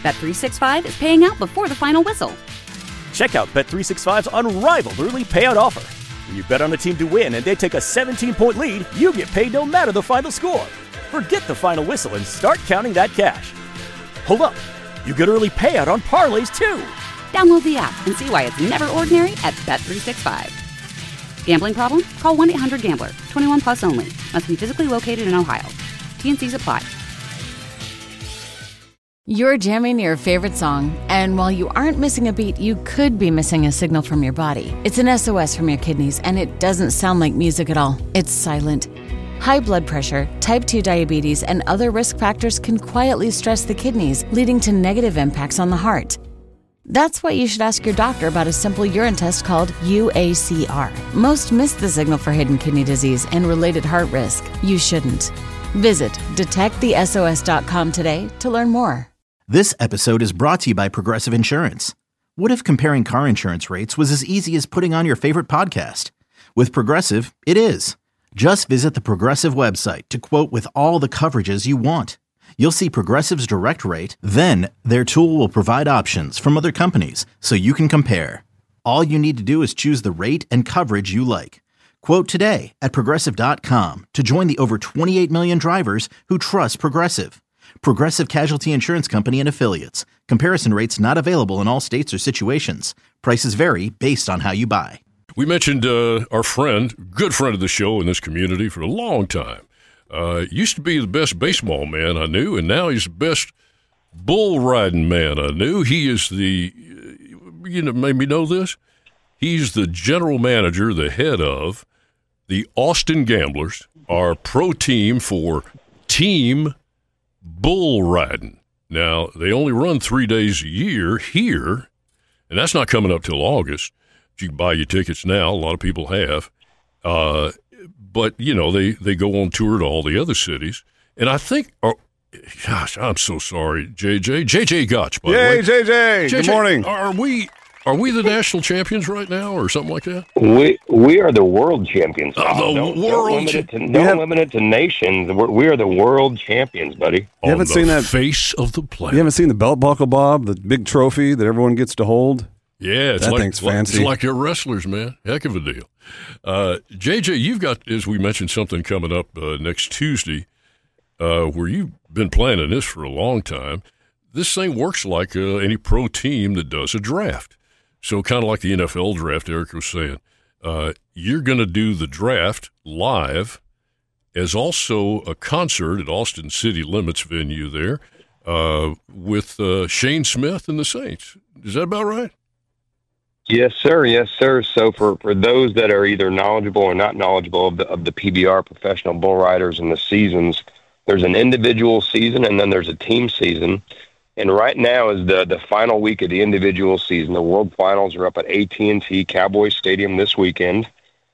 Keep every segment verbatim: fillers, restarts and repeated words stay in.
Bet three sixty-five is paying out before the final whistle. Check out Bet three sixty-five's unrivaled early payout offer. When you bet on a team to win and they take a seventeen-point lead, you get paid no matter the final score. Forget the final whistle and start counting that cash. Hold up. You get early payout on parlays, too. Download the app and see why it's never ordinary at Bet three sixty-five. Gambling problem? Call one eight hundred gambler. twenty-one plus only. Must be physically located in Ohio. T N Cs apply. You're jamming your favorite song, and while you aren't missing a beat, you could be missing a signal from your body. It's an S O S from your kidneys, and it doesn't sound like music at all. It's silent. High blood pressure, type two diabetes, and other risk factors can quietly stress the kidneys, leading to negative impacts on the heart. That's why you should ask your doctor about a simple urine test called U A C R. Most miss the signal for hidden kidney disease and related heart risk. You shouldn't. Visit detect the S O S dot com today to learn more. This episode is brought to you by Progressive Insurance. What if comparing car insurance rates was as easy as putting on your favorite podcast? With Progressive, it is. Just visit the Progressive website to quote with all the coverages you want. You'll see Progressive's direct rate, then their tool will provide options from other companies so you can compare. All you need to do is choose the rate and coverage you like. Quote today at Progressive dot com to join the over twenty-eight million drivers who trust Progressive. Progressive Casualty Insurance Company and Affiliates. Comparison rates not available in all states or situations. Prices vary based on how you buy. We mentioned uh, our friend, good friend of the show in this community for a long time. Uh, used to be the best baseball man I knew, and now he's the best bull riding man I knew. He is the, you know, made me know this. He's the general manager, the head of the Austin Gamblers, our pro team for team bull riding. Now, they only run three days a year here, and that's not coming up till August. You can buy your tickets now. A lot of people have. Uh, but, you know, they, they go on tour to all the other cities. And I think, oh, gosh, I'm so sorry, J J. J J Gotch, by the way. Yay, J J. Good morning. Are we are we the national champions right now or something like that? We we are the world champions. Uh, the don't, world don't limit it to, don't have, limit it to nations. We're, we are the world champions, buddy. You on haven't the seen that face of the planet. You haven't seen the belt buckle, Bob, the big trophy that everyone gets to hold? Yeah, it's that like, thing's fancy. It's like they're wrestlers, man. Heck of a deal. Uh, J J, you've got, as we mentioned, something coming up uh, next Tuesday uh, where you've been planning this for a long time. This thing works like uh, any pro team that does a draft. So kind of like the N F L draft, Eric was saying. Uh, you're going to do the draft live as also a concert at Austin City Limits venue there uh, with uh, Shane Smith and the Saints. Is that about right? Yes, sir. Yes, sir. So for, for those that are either knowledgeable or not knowledgeable of the, of the P B R, Professional Bull Riders, and the seasons, there's an individual season and then there's a team season. And right now is the, the final week of the individual season. The World Finals are up at A T and T Cowboys Stadium this weekend.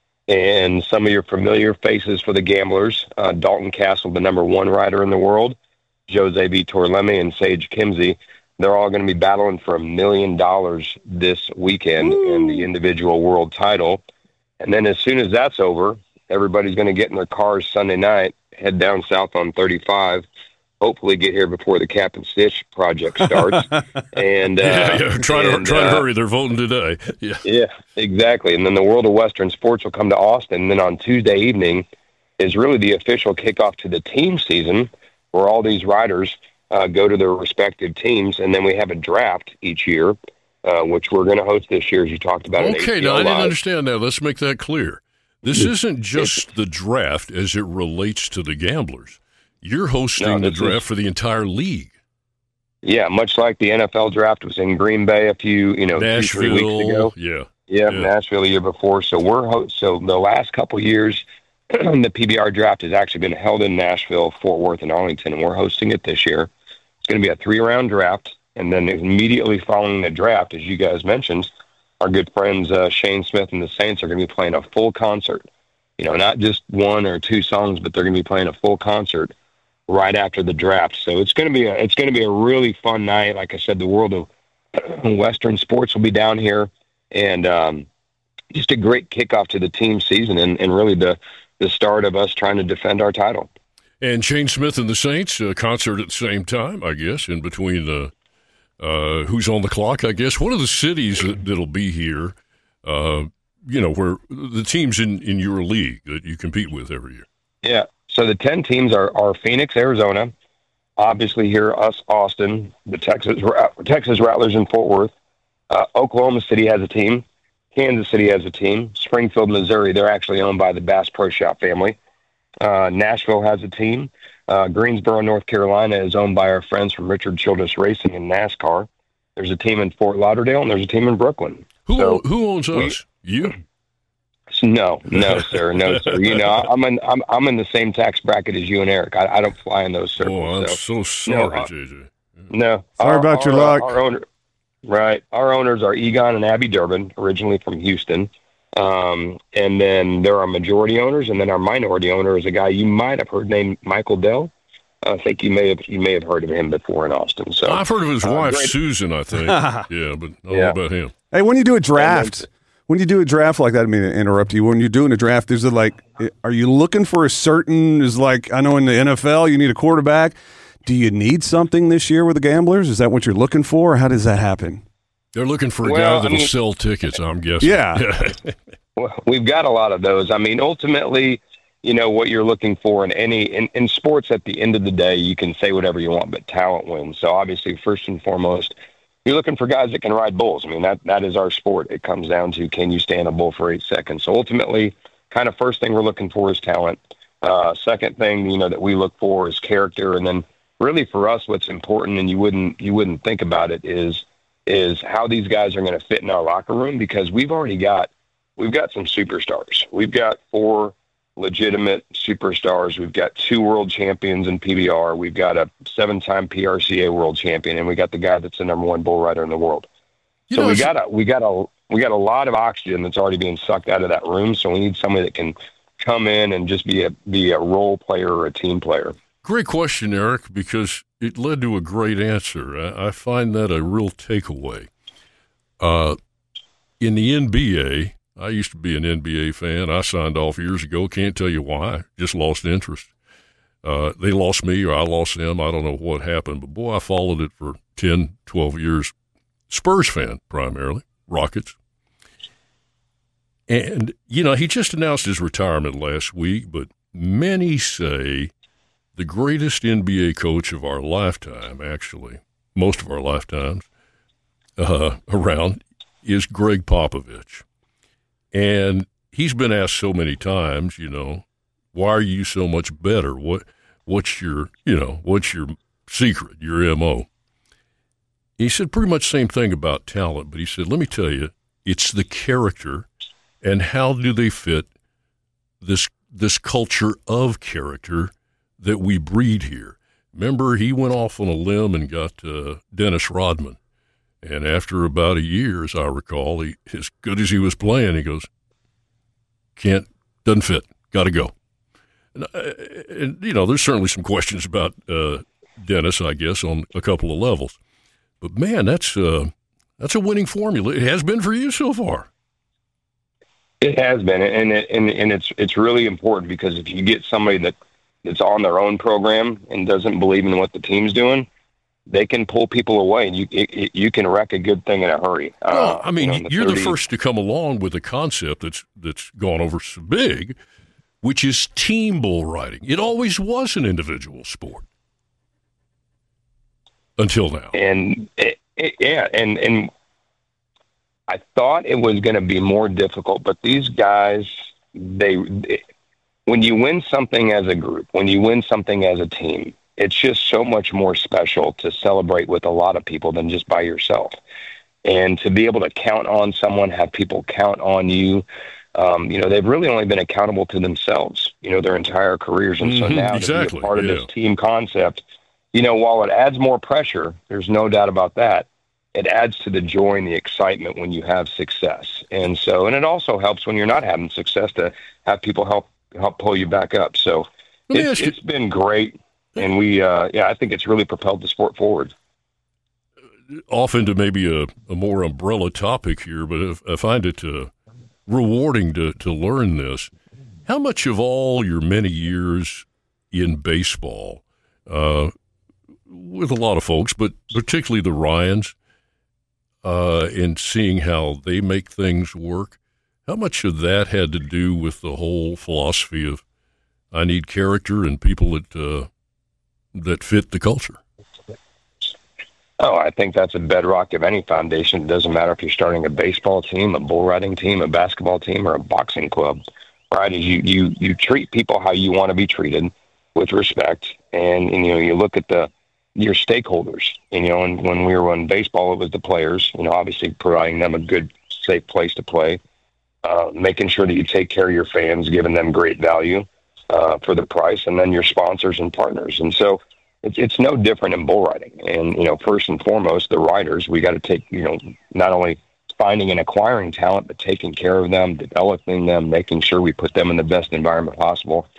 And some of your familiar faces for the Gamblers, uh, Dalton Castle, the number one rider in the world, Jose Vitor-Leme and Sage Kimzey, they're all going to be battling for a million dollars this weekend Ooh. in the individual world title. And then as soon as that's over, everybody's going to get in their cars Sunday night, head down south on thirty-five, hopefully get here before the Cap and Stitch project starts. and uh, yeah, yeah. Try, and, to, try uh, to hurry. They're voting today. Yeah. yeah, exactly. And then the World of Western Sports will come to Austin. And then on Tuesday evening is really the official kickoff to the team season where all these riders uh, go to their respective teams. And then we have a draft each year, uh, which we're going to host this year, as you talked about. Okay, now I didn't understand that. Let's make that clear. This isn't just the draft as it relates to the Gamblers. You're hosting no, the draft is, for the entire league. Yeah, much like the N F L draft was in Green Bay a few, you know, Nashville, two, three weeks ago. Yeah, yeah, yeah, Nashville the year before. So we're ho- so the last couple years, the P B R draft has actually been held in Nashville, Fort Worth, and Arlington, and we're hosting it this year. It's going to be a three-round draft, and then immediately following the draft, as you guys mentioned, our good friends uh, Shane Smith and the Saints are going to be playing a full concert. You know, not just one or two songs, but they're going to be playing a full concert right after the draft. So it's going to be a, it's going to be a really fun night. Like I said, the world of Western sports will be down here, and um, just a great kickoff to the team season, and, and really the, the start of us trying to defend our title. And Shane Smith and the Saints, a concert at the same time, I guess, in between the uh, who's on the clock, I guess. What are the cities that, that'll be here, uh, you know, where the teams in, in your league that you compete with every year? Yeah. So the ten teams are, are Phoenix, Arizona, obviously here, us, Austin, the Texas Texas Rattlers in Fort Worth. Uh, Oklahoma City has a team. Kansas City has a team. Springfield, Missouri, they're actually owned by the Bass Pro Shop family. Uh, Nashville has a team. Uh, Greensboro, North Carolina is owned by our friends from Richard Childress Racing and NASCAR. There's a team in Fort Lauderdale, and there's a team in Brooklyn. Who so who owns we, us? You? No, no, sir, no, sir. You know, I'm in I'm I'm in the same tax bracket as you and Eric. I, I don't fly in those circles. Oh, I'm so, so sorry, no, uh, J J. No, sorry our, about our, your luck. Our owner, right? Our owners are Egon and Abby Durbin, originally from Houston. Um, and then there are majority owners, and then our minority owner is a guy you might have heard named Michael Dell. I think you may have you may have heard of him before in Austin. So I've heard of his uh, wife great. Susan, I think. yeah, but I don't Yeah. know about him. Hey, when you do a draft, then- when you do a draft like that, I mean to interrupt you. When you're doing a draft, is it like, are you looking for a certain? Is like I know in the N F L you need a quarterback. Do you need something this year with the Gamblers? Is that what you're looking for? Or how does that happen? They're looking for a Well, guy I that'll mean- sell tickets, I'm guessing. Yeah. Well, we've got a lot of those. I mean, ultimately, you know, what you're looking for in any in, in sports at the end of the day, you can say whatever you want, but talent wins. So obviously, first and foremost, you're looking for guys that can ride bulls. I mean, that that is our sport. It comes down to, can you stand a bull for eight seconds? So ultimately, kind of first thing we're looking for is talent. Uh, second thing, you know, that we look for is character. And then really for us, what's important, and you wouldn't you wouldn't think about it, is is how these guys are going to fit in our locker room, because we've already got we've got some superstars. We've got four legitimate superstars. We've got two world champions in P B R. We've got a seven-time P R C A world champion, and we got the guy that's the number one bull rider in the world. You so know, we it's- got a we got a we got a lot of oxygen that's already being sucked out of that room. So we need somebody that can come in and just be a be a role player or a team player. Great question, Eric, because it led to a great answer. I, I find that a real takeaway. Uh, in the N B A, I used to be an N B A fan. I signed off years ago. Can't tell you why. Just lost interest. Uh, they lost me or I lost them. I don't know what happened. But, boy, I followed it for ten, twelve years. Spurs fan, primarily. Rockets. And, you know, he just announced his retirement last week, but many say the greatest N B A coach of our lifetime, actually, most of our lifetimes, uh, around, is Greg Popovich. And he's been asked so many times, you know, why are you so much better? What, what's your, you know, what's your secret, your M O? He said pretty much the same thing about talent, but he said, let me tell you, it's the character and how do they fit this this culture of character that we breed here. Remember, he went off on a limb and got uh, Dennis Rodman. And after about a year, as I recall, he, as good as he was playing, he goes, can't, doesn't fit, got to go. And, uh, and, you know, there's certainly some questions about uh, Dennis, I guess, on a couple of levels. But, man, that's, uh, that's a winning formula. It has been for you so far. It has been, and it, and and it's it's really important, because if you get somebody that that's on their own program and doesn't believe in what the team's doing, they can pull people away, and you it, you can wreck a good thing in a hurry. Well, uh, I mean, you know, you're the thirty first to come along with a concept that's that's gone over so big, which is team bull riding. It always was an individual sport until now. And it, it, yeah, and and I thought it was going to be more difficult, but these guys, they, they, when you win something as a group, when you win something as a team, it's just so much more special to celebrate with a lot of people than just by yourself. And to be able to count on someone, have people count on you, um, you know, they've really only been accountable to themselves, you know, their entire careers. And so Mhm, now exactly, to be a part yeah. of this team concept, you know, while it adds more pressure, there's no doubt about that, it adds to the joy and the excitement when you have success. And so, and it also helps when you're not having success to have people help help pull you back up. So Let me it's, ask you- it's been great. And we, uh, yeah, I think it's really propelled the sport forward. Off into maybe a, a more umbrella topic here, but if, I find it uh, rewarding to, to learn this. How much of all your many years in baseball, uh, with a lot of folks, but particularly the Ryans, uh, and seeing how they make things work. How much of that had to do with the whole philosophy of I need character and people that uh, that fit the culture? Oh, I think that's a bedrock of any foundation. It doesn't matter if you're starting a baseball team, a bull riding team, a basketball team, or a boxing club, right? Is you, you, you treat people how you want to be treated with respect. And, and, you know, you look at the, your stakeholders, and, you know, and when we were in baseball, it was the players, you know, obviously providing them a good, safe place to play, uh, making sure that you take care of your fans, giving them great value, uh, for the price, and then your sponsors and partners. And so, It's, it's no different in bull riding. And, you know, first and foremost, the riders, we got to take, you know, not only finding and acquiring talent, but taking care of them, developing them, making sure we put them in the best environment possible.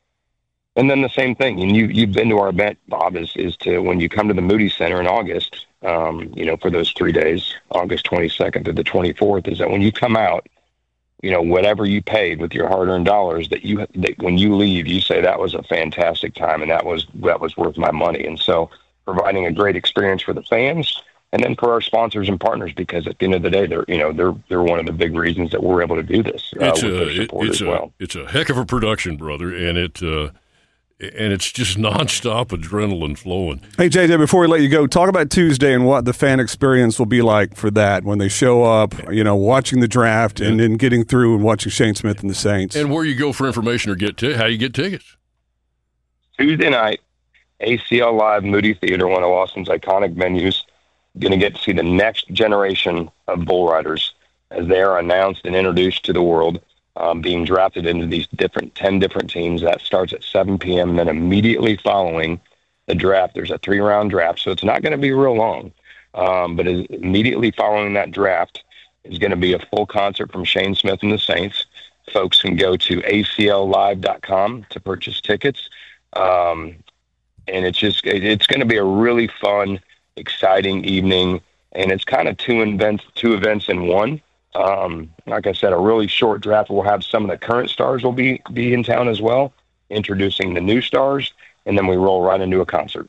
And then the same thing, and you, you've been to our event, Bob, is, is to when you come to the Moody Center in August, um, you know, for those three days, August twenty-second to the twenty-fourth, is that when you come out, you know, whatever you paid with your hard-earned dollars, that you, that when you leave, you say that was a fantastic time and that was that was worth my money. And so, providing a great experience for the fans, and then for our sponsors and partners, because at the end of the day, they're you know they're they're one of the big reasons that we're able to do this. Uh, It's with a their support it, it's as a well. it's a heck of a production, brother, and it uh, and it's just nonstop adrenaline flowing. Hey, J J, before we let you go, talk about Tuesday and what the fan experience will be like for that when they show up, you know, watching the draft and then getting through and watching Shane Smith and the Saints. And where you go for information or get t- how you get tickets. Tuesday night, A C L Live, Moody Theater, one of Austin's iconic venues. Going to get to see the next generation of bull riders as they are announced and introduced to the world. Um, being drafted into these different ten different teams. That starts at seven p.m. And then immediately following the draft, there's a three-round draft, so it's not going to be real long. Um, but immediately following that draft is going to be a full concert from Shane Smith and the Saints. Folks can go to A C L live dot com to purchase tickets. Um, and it's just it, it's going to be a really fun, exciting evening, and it's kind of two events, two events in one. Um, like I said, a really short draft. We'll have some of the current stars will be, be in town as well, introducing the new stars, and then we roll right into a concert.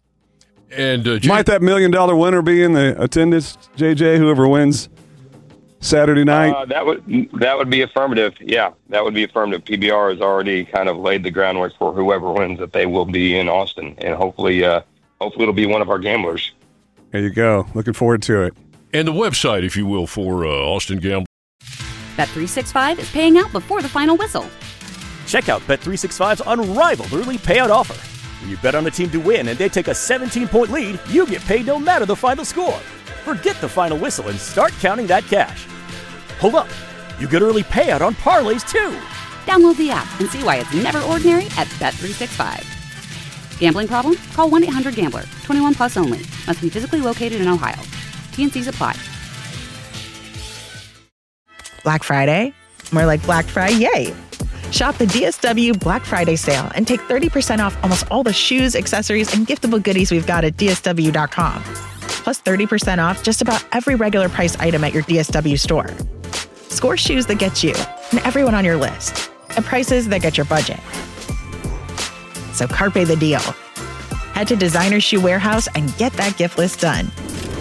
And uh, J- Might that million dollar winner be in the attendance, J J, whoever wins Saturday night? Uh, that would that would be affirmative. Yeah, that would be affirmative. P B R has already kind of laid the groundwork for whoever wins that they will be in Austin, and hopefully, uh, hopefully it'll be one of our gamblers. There you go. Looking forward to it. And the website, if you will, for uh, Austin Gamble. Bet three sixty-five is paying out before the final whistle. Check out Bet three sixty-five's unrivaled early payout offer. When you bet on a team to win and they take a seventeen-point lead, you get paid no matter the final score. Forget the final whistle and start counting that cash. Hold up. You get early payout on parlays, too. Download the app and see why it's never ordinary at Bet three sixty-five. Gambling problem? Call one eight hundred gambler. twenty-one plus only. Must be physically located in Ohio. T N Cs apply. Black Friday? More like Black Friday. Shop the D S W Black Friday sale and take thirty percent off almost all the shoes, accessories, and giftable goodies we've got at D S W dot com. Plus thirty percent off just about every regular price item at your D S W store. Score shoes that get you and everyone on your list at prices that get your budget. So carpe the deal. Head to Designer Shoe Warehouse and get that gift list done.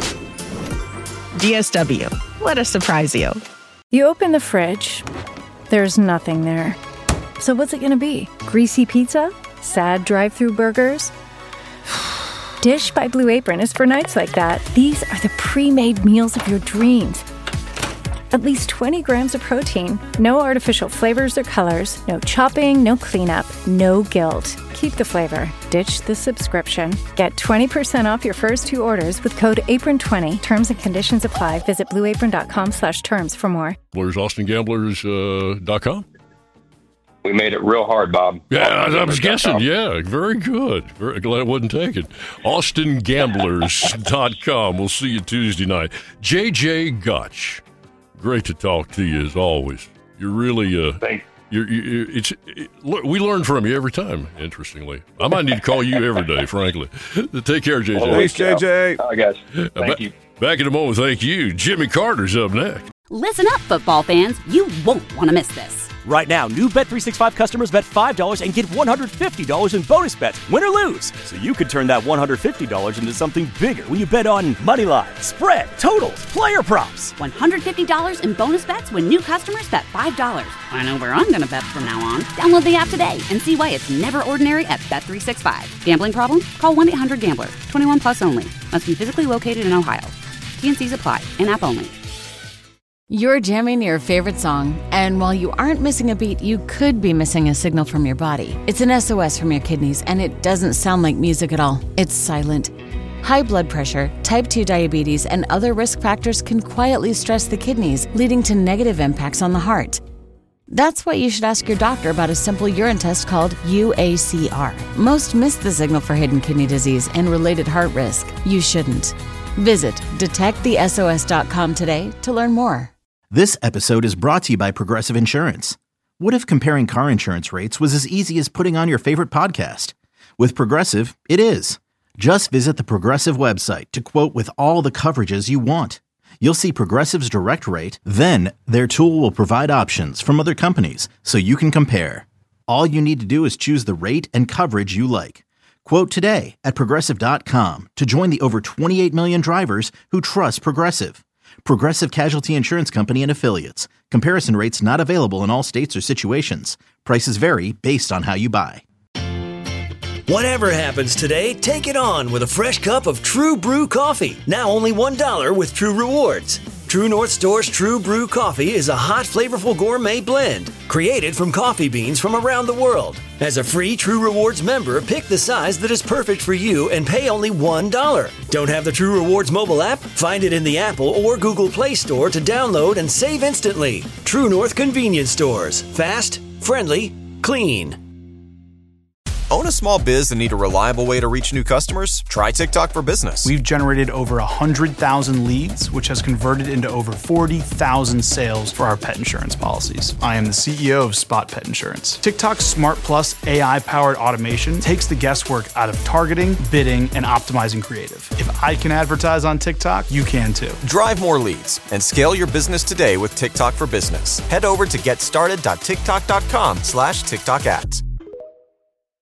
D S W. Let us surprise you. You open the fridge. There's nothing there. So what's it going to be? Greasy pizza? Sad drive-thru burgers? Dish by Blue Apron is for nights like that. These are the pre-made meals of your dreams. At least twenty grams of protein. No artificial flavors or colors. No chopping, no cleanup, no guilt. Keep the flavor. Ditch the subscription. Get twenty percent off your first two orders with code apron twenty. Terms and conditions apply. Visit blue apron dot com slash terms for more. Where's Austin Gamblers dot com? We made it real hard, Bob. Yeah, I, I was guessing. Yeah, very good. Very glad it wasn't taken. Austin Gamblers dot com. We'll see you Tuesday night. J J Gotch. Great to talk to you as always. You're really uh, Thanks. You're, you, it's it, look, we learn from you every time. Interestingly, I might need to call you every day. Frankly, take care, J J. Thanks, J J. All right, guys. Thank uh, ba- you. Back in a moment. Thank you. Jimmy Carter's up next. Listen up, football fans. You won't want to miss this. Right now, new Bet three sixty-five customers bet five dollars and get one hundred fifty dollars in bonus bets, win or lose. So you could turn that one hundred fifty dollars into something bigger when you bet on money line, spread, totals, player props. one hundred fifty dollars in bonus bets when new customers bet five dollars. I know where I'm going to bet from now on. Download the app today and see why it's never ordinary at Bet three sixty-five. Gambling problem? Call one eight hundred gambler. twenty-one plus only. Must be physically located in Ohio. T N Cs apply. In-app only. You're jamming your favorite song, and while you aren't missing a beat, you could be missing a signal from your body. It's an S O S from your kidneys, and it doesn't sound like music at all. It's silent. High blood pressure, type two diabetes, and other risk factors can quietly stress the kidneys, leading to negative impacts on the heart. That's why you should ask your doctor about a simple urine test called U A C R. Most miss the signal for hidden kidney disease and related heart risk. You shouldn't. Visit detect the S O S dot com today to learn more. This episode is brought to you by Progressive Insurance. What if comparing car insurance rates was as easy as putting on your favorite podcast? With Progressive, it is. Just visit the Progressive website to quote with all the coverages you want. You'll see Progressive's direct rate, then their tool will provide options from other companies so you can compare. All you need to do is choose the rate and coverage you like. Quote today at Progressive dot com to join the over twenty-eight million drivers who trust Progressive. Progressive Casualty Insurance Company and Affiliates. Comparison rates not available in all states or situations. Prices vary based on how you buy. Whatever happens today, take it on with a fresh cup of True Brew coffee. Now only one dollar with True Rewards. True North Store's True Brew coffee is a hot, flavorful gourmet blend created from coffee beans from around the world. As a free True Rewards member, pick the size that is perfect for you and pay only one dollar. Don't have the True Rewards mobile app? Find it in the Apple or Google Play Store to download and save instantly. True North Convenience Stores. Fast, friendly, clean. Own a small biz and need a reliable way to reach new customers? Try TikTok for Business. We've generated over one hundred thousand leads, which has converted into over forty thousand sales for our pet insurance policies. I am the C E O of Spot Pet Insurance. TikTok's Smart Plus A I-powered automation takes the guesswork out of targeting, bidding, and optimizing creative. If I can advertise on TikTok, you can too. Drive more leads and scale your business today with TikTok for Business. Head over to getstarted dot tiktok dot com slash TikTok ads.